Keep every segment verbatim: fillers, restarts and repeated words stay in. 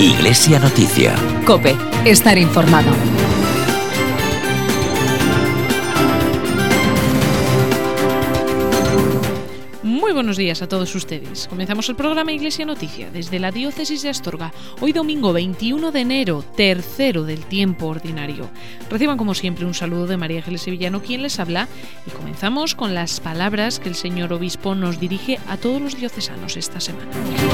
Iglesia Noticia. COPE. Estar informado. Muy buenos días a todos ustedes. Comenzamos el programa Iglesia Noticia desde la Diócesis de Astorga. Hoy domingo veintiuno de enero, tercero del tiempo ordinario. Reciban como siempre un saludo de María Ángeles Sevillano, quien les habla, y comenzamos con las palabras que el señor obispo nos dirige a todos los diocesanos esta semana.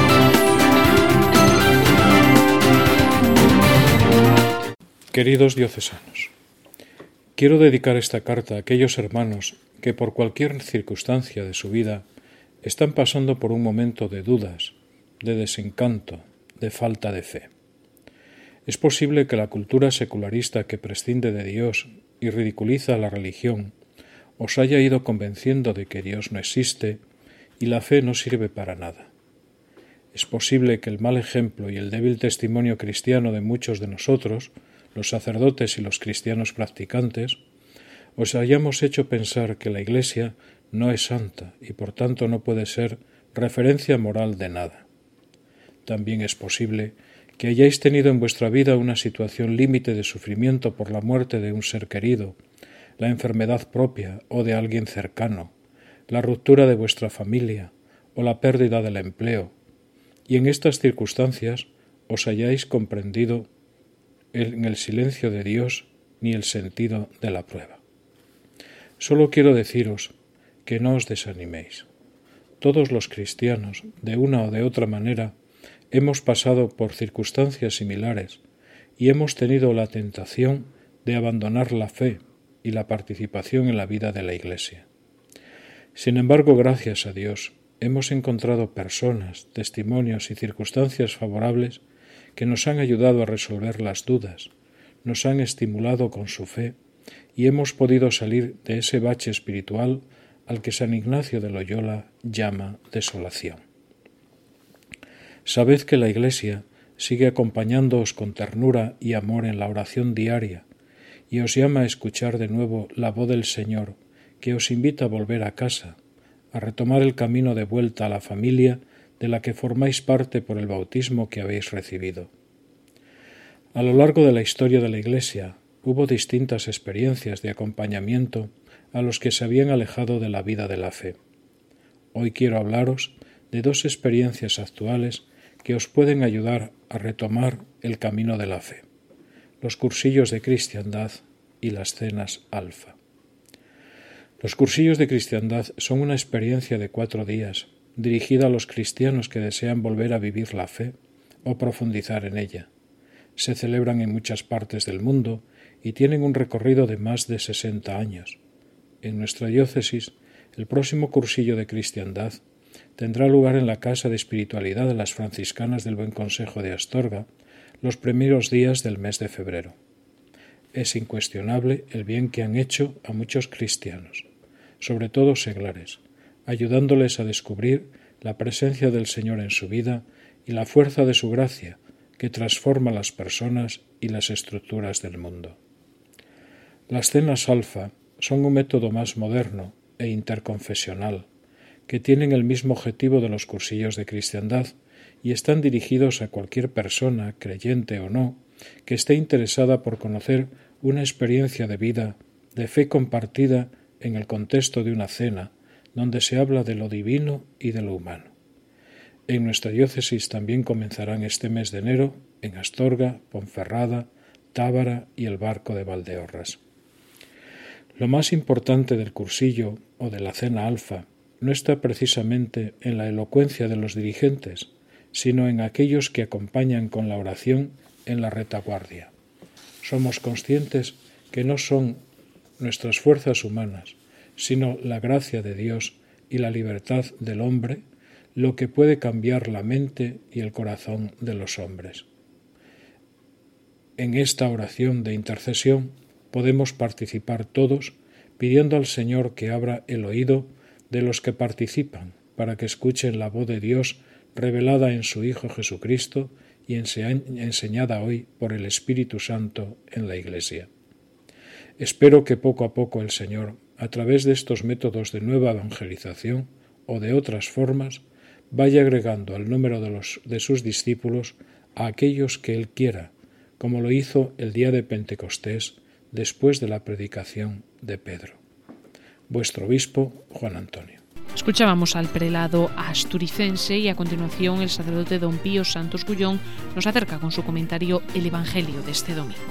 Queridos diocesanos, quiero dedicar esta carta a aquellos hermanos que por cualquier circunstancia de su vida están pasando por un momento de dudas, de desencanto, de falta de fe. Es posible que la cultura secularista que prescinde de Dios y ridiculiza la religión os haya ido convenciendo de que Dios no existe y la fe no sirve para nada. Es posible que el mal ejemplo y el débil testimonio cristiano de muchos de nosotros, los sacerdotes y los cristianos practicantes, os hayamos hecho pensar que la Iglesia no es santa y por tanto no puede ser referencia moral de nada. También es posible que hayáis tenido en vuestra vida una situación límite de sufrimiento por la muerte de un ser querido, la enfermedad propia o de alguien cercano, la ruptura de vuestra familia o la pérdida del empleo, y en estas circunstancias os hayáis comprendido en el silencio de Dios ni el sentido de la prueba. Solo quiero deciros que no os desaniméis. Todos los cristianos, de una o de otra manera, hemos pasado por circunstancias similares y hemos tenido la tentación de abandonar la fe y la participación en la vida de la Iglesia. Sin embargo, gracias a Dios, hemos encontrado personas, testimonios y circunstancias favorables que nos han ayudado a resolver las dudas, nos han estimulado con su fe y hemos podido salir de ese bache espiritual al que San Ignacio de Loyola llama desolación. Sabed que la Iglesia sigue acompañándoos con ternura y amor en la oración diaria y os llama a escuchar de nuevo la voz del Señor, que os invita a volver a casa, a retomar el camino de vuelta a la familia de la que formáis parte por el bautismo que habéis recibido. A lo largo de la historia de la Iglesia hubo distintas experiencias de acompañamiento a los que se habían alejado de la vida de la fe. Hoy quiero hablaros de dos experiencias actuales que os pueden ayudar a retomar el camino de la fe: los cursillos de cristiandad y las cenas alfa. Los cursillos de cristiandad son una experiencia de cuatro días dirigida a los cristianos que desean volver a vivir la fe o profundizar en ella. Se celebran en muchas partes del mundo y tienen un recorrido de más de sesenta años. En nuestra diócesis, el próximo cursillo de cristiandad tendrá lugar en la Casa de Espiritualidad de las Franciscanas del Buen Consejo de Astorga los primeros días del mes de febrero. Es incuestionable el bien que han hecho a muchos cristianos, sobre todo seglares, ayudándoles a descubrir la presencia del Señor en su vida y la fuerza de su gracia que transforma las personas y las estructuras del mundo. Las cenas alfa son un método más moderno e interconfesional que tienen el mismo objetivo de los cursillos de cristiandad y están dirigidos a cualquier persona, creyente o no, que esté interesada por conocer una experiencia de vida, de fe compartida en el contexto de una cena, donde se habla de lo divino y de lo humano. En nuestra diócesis también comenzarán este mes de enero en Astorga, Ponferrada, Tábara y el Barco de Valdeorras. Lo más importante del cursillo o de la cena alfa no está precisamente en la elocuencia de los dirigentes, sino en aquellos que acompañan con la oración en la retaguardia. Somos conscientes que no son nuestras fuerzas humanas, sino la gracia de Dios y la libertad del hombre lo que puede cambiar la mente y el corazón de los hombres. En esta oración de intercesión podemos participar todos pidiendo al Señor que abra el oído de los que participan para que escuchen la voz de Dios revelada en su Hijo Jesucristo y enseñada hoy por el Espíritu Santo en la Iglesia. Espero que poco a poco el Señor, a través de estos métodos de nueva evangelización o de otras formas, vaya agregando al número de, los, de sus discípulos a aquellos que Él quiera, como lo hizo el día de Pentecostés después de la predicación de Pedro. Vuestro obispo, Juan Antonio. Escuchábamos al prelado asturicense y a continuación el sacerdote don Pío Santos Gullón nos acerca con su comentario el Evangelio de este domingo.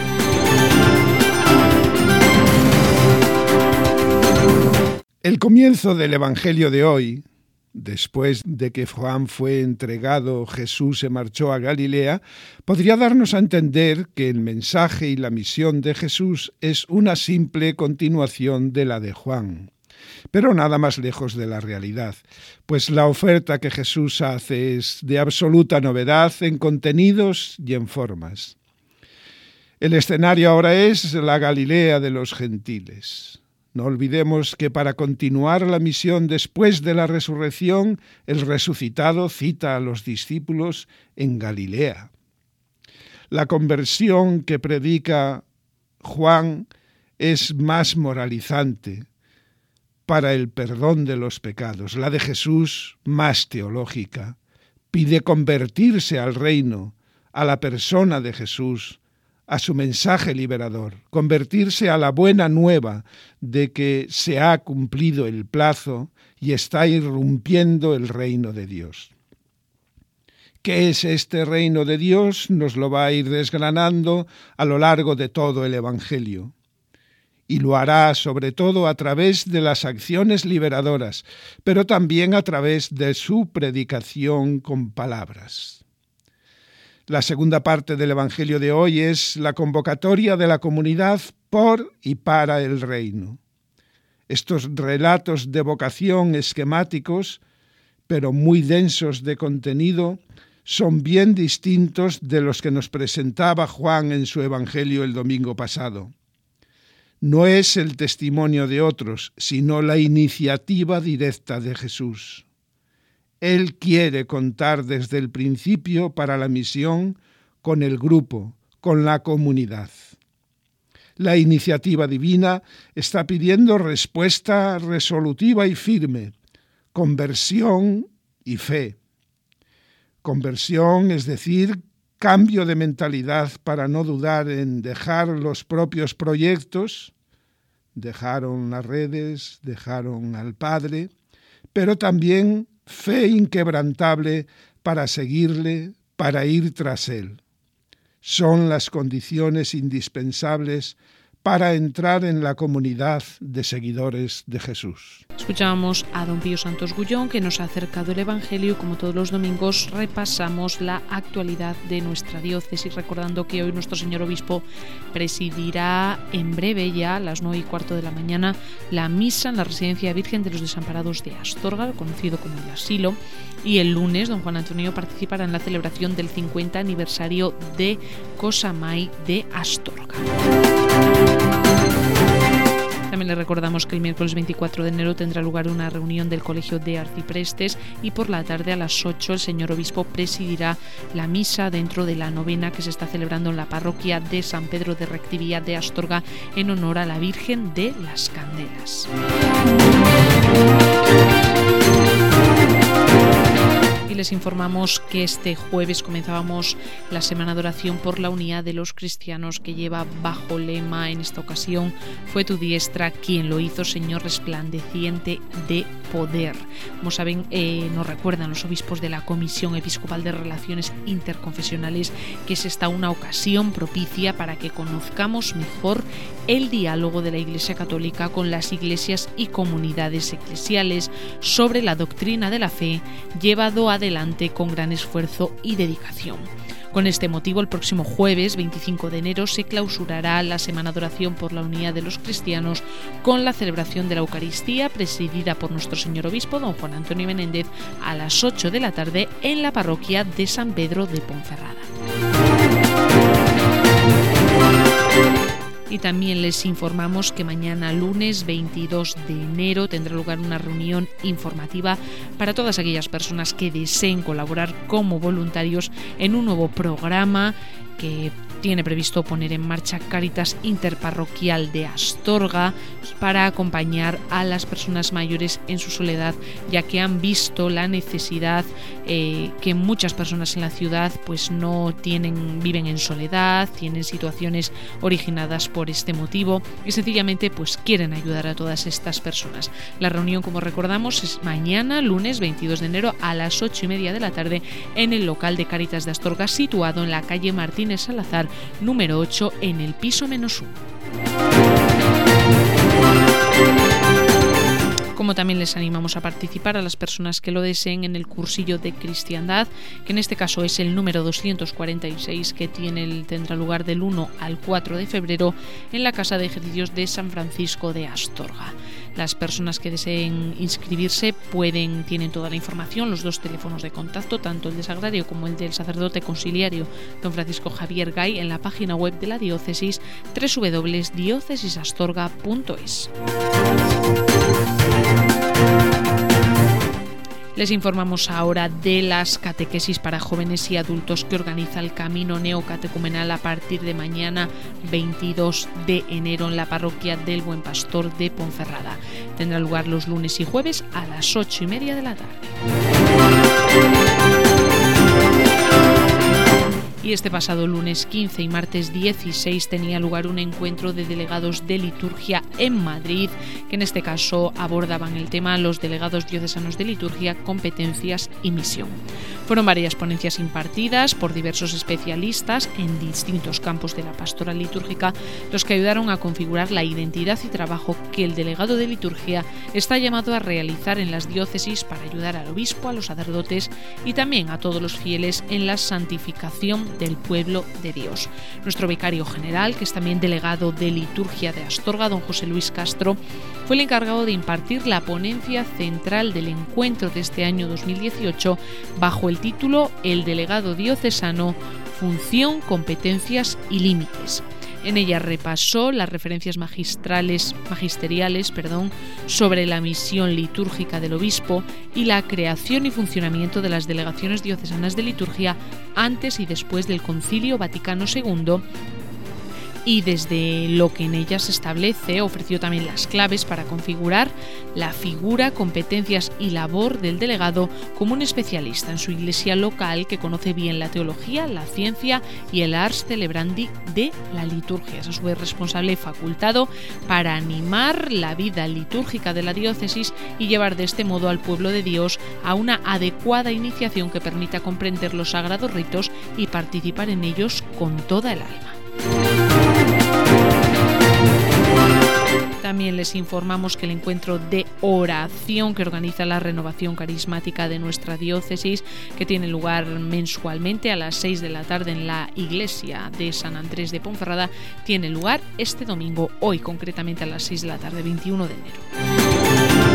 El comienzo del Evangelio de hoy, después de que Juan fue entregado, Jesús se marchó a Galilea, podría darnos a entender que el mensaje y la misión de Jesús es una simple continuación de la de Juan. Pero nada más lejos de la realidad, pues la oferta que Jesús hace es de absoluta novedad en contenidos y en formas. El escenario ahora es la Galilea de los gentiles. No olvidemos que para continuar la misión después de la resurrección, el resucitado cita a los discípulos en Galilea. La conversión que predica Juan es más moralizante, para el perdón de los pecados. La de Jesús, más teológica, pide convertirse al reino, a la persona de Jesús, a su mensaje liberador, convertirse a la buena nueva de que se ha cumplido el plazo y está irrumpiendo el reino de Dios. ¿Qué es este reino de Dios? Nos lo va a ir desgranando a lo largo de todo el Evangelio. Y lo hará sobre todo a través de las acciones liberadoras, pero también a través de su predicación con palabras. La segunda parte del Evangelio de hoy es la convocatoria de la comunidad por y para el reino. Estos relatos de vocación esquemáticos, pero muy densos de contenido, son bien distintos de los que nos presentaba Juan en su Evangelio el domingo pasado. No es el testimonio de otros, sino la iniciativa directa de Jesús. Él quiere contar desde el principio para la misión con el grupo, con la comunidad. La iniciativa divina está pidiendo respuesta resolutiva y firme, conversión y fe. Conversión, es decir, cambio de mentalidad para no dudar en dejar los propios proyectos, dejaron las redes, dejaron al Padre, pero también fe inquebrantable para seguirle, para ir tras Él. Son las condiciones indispensables para entrar en la comunidad de seguidores de Jesús. Escuchábamos a don Pío Santos Gullón, que nos ha acercado el Evangelio, y como todos los domingos repasamos la actualidad de nuestra diócesis, recordando que hoy nuestro señor obispo presidirá en breve, ya a las nueve y cuarto de la mañana, la misa en la Residencia Virgen de los Desamparados de Astorga, conocido como el Asilo, y el lunes don Juan Antonio participará en la celebración del cincuenta aniversario de Cosamay de Astorga. También le recordamos que el miércoles veinticuatro de enero tendrá lugar una reunión del Colegio de Arciprestes y por la tarde a las ocho el señor obispo presidirá la misa dentro de la novena que se está celebrando en la parroquia de San Pedro de Rectivía de Astorga en honor a la Virgen de las Candelas. Y les informamos que este jueves comenzábamos la semana de oración por la unidad de los cristianos, que lleva bajo lema en esta ocasión: fue tu diestra quien lo hizo, Señor resplandeciente de poder. Como saben, eh, nos recuerdan los obispos de la Comisión Episcopal de Relaciones Interconfesionales que es esta una ocasión propicia para que conozcamos mejor el diálogo de la Iglesia Católica con las iglesias y comunidades eclesiales sobre la doctrina de la fe, llevado adelante con gran esfuerzo y dedicación. Con este motivo, el próximo jueves veinticinco de enero se clausurará la Semana de Oración por la Unidad de los Cristianos con la celebración de la Eucaristía presidida por nuestro señor obispo don Juan Antonio Menéndez a las ocho de la tarde en la parroquia de San Pedro de Ponferrada. Y también les informamos que mañana lunes veintidós de enero tendrá lugar una reunión informativa para todas aquellas personas que deseen colaborar como voluntarios en un nuevo programa que tiene previsto poner en marcha Cáritas Interparroquial de Astorga para acompañar a las personas mayores en su soledad, ya que han visto la necesidad eh, que muchas personas en la ciudad pues no tienen, viven en soledad, tienen situaciones originadas por este motivo y sencillamente pues quieren ayudar a todas estas personas. La reunión, como recordamos, es mañana, lunes veintidós de enero a las ocho y media de la tarde en el local de Cáritas de Astorga, situado en la calle Martínez Salazar, número ocho, en el piso menos uno. Como también les animamos a participar a las personas que lo deseen en el cursillo de cristiandad, que en este caso es el número doscientos cuarenta y seis, que tiene el, tendrá lugar del uno al cuatro de febrero en la Casa de Ejercicios de San Francisco de Astorga. Las personas que deseen inscribirse pueden, tienen toda la información, los dos teléfonos de contacto, tanto el de Sagrario como el del sacerdote conciliario don Francisco Javier Gay, en la página web de la diócesis doble u doble u doble u punto diócesis astorga punto es. Les informamos ahora de las catequesis para jóvenes y adultos que organiza el Camino Neocatecumenal a partir de mañana veintidós de enero en la parroquia del Buen Pastor de Ponferrada. Tendrá lugar los lunes y jueves a las ocho y media de la tarde. Y este pasado lunes quince y martes dieciséis tenía lugar un encuentro de delegados de liturgia en Madrid, que en este caso abordaban el tema los delegados diocesanos de liturgia, competencias y misión. Fueron varias ponencias impartidas por diversos especialistas en distintos campos de la pastoral litúrgica, los que ayudaron a configurar la identidad y trabajo que el delegado de liturgia está llamado a realizar en las diócesis para ayudar al obispo, a los sacerdotes y también a todos los fieles en la santificación del pueblo de Dios. Nuestro vicario general, que es también delegado de liturgia de Astorga, don José Luis Castro, fue el encargado de impartir la ponencia central del encuentro de este año dos mil dieciocho bajo el título El delegado diocesano, función, competencias y límites. En ella repasó las referencias magistrales, magisteriales perdón, sobre la misión litúrgica del obispo y la creación y funcionamiento de las delegaciones diocesanas de liturgia antes y después del Concilio Vaticano segundo, y desde lo que en ellas se establece ofreció también las claves para configurar la figura, competencias y labor del delegado como un especialista en su iglesia local que conoce bien la teología, la ciencia y el ars celebrandi de la liturgia. Es a su vez responsable y facultado para animar la vida litúrgica de la diócesis y llevar de este modo al pueblo de Dios a una adecuada iniciación que permita comprender los sagrados ritos y participar en ellos con toda el alma. También les informamos que el encuentro de oración que organiza la Renovación Carismática de nuestra diócesis, que tiene lugar mensualmente a las seis de la tarde en la iglesia de San Andrés de Ponferrada, tiene lugar este domingo, hoy concretamente a las seis de la tarde, veintiuno de enero.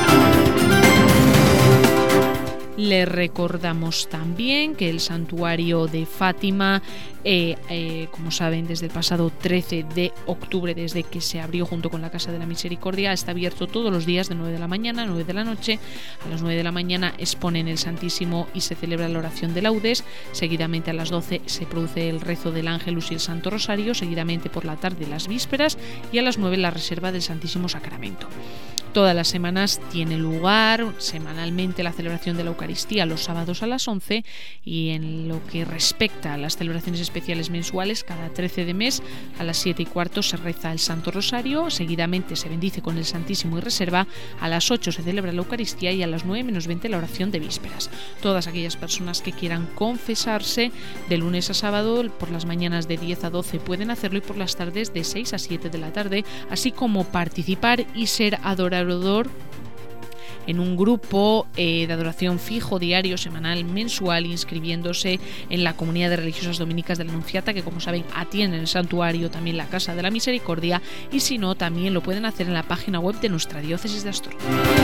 Les recordamos también que el santuario de Fátima, eh, eh, como saben, desde el pasado trece de octubre, desde que se abrió junto con la Casa de la Misericordia, está abierto todos los días de nueve de la mañana a nueve de la noche. A las nueve de la mañana exponen el Santísimo y se celebra la oración de laudes. Seguidamente a las doce se produce el rezo del Ángelus y el Santo Rosario. Seguidamente por la tarde las vísperas y a las nueve la reserva del Santísimo Sacramento. Todas las semanas tiene lugar semanalmente la celebración de la Eucaristía los sábados a las once, y en lo que respecta a las celebraciones especiales mensuales, cada trece de mes a las siete y cuarto se reza el Santo Rosario, seguidamente se bendice con el Santísimo y reserva, a las ocho se celebra la Eucaristía y a las nueve menos veinte la oración de vísperas. Todas aquellas personas que quieran confesarse de lunes a sábado por las mañanas de diez a doce pueden hacerlo, y por las tardes de seis a siete de la tarde, así como participar y ser adorador en un grupo eh, de adoración fijo, diario, semanal, mensual, inscribiéndose en la comunidad de religiosas dominicas de la Anunciata, que como saben atienden el santuario, también la Casa de la Misericordia, y si no, también lo pueden hacer en la página web de nuestra diócesis de Astorga.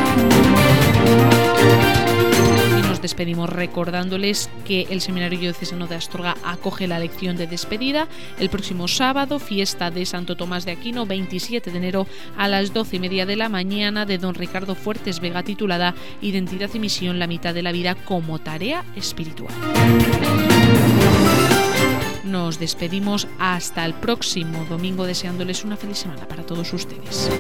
Y nos despedimos recordándoles que el Seminario Diocesano de Astorga acoge la lección de despedida el próximo sábado, fiesta de Santo Tomás de Aquino, veintisiete de enero, a las doce y media de la mañana, de don Ricardo Fuertes Vega, titulada Identidad y misión, la mitad de la vida como tarea espiritual. Nos despedimos hasta el próximo domingo deseándoles una feliz semana para todos ustedes.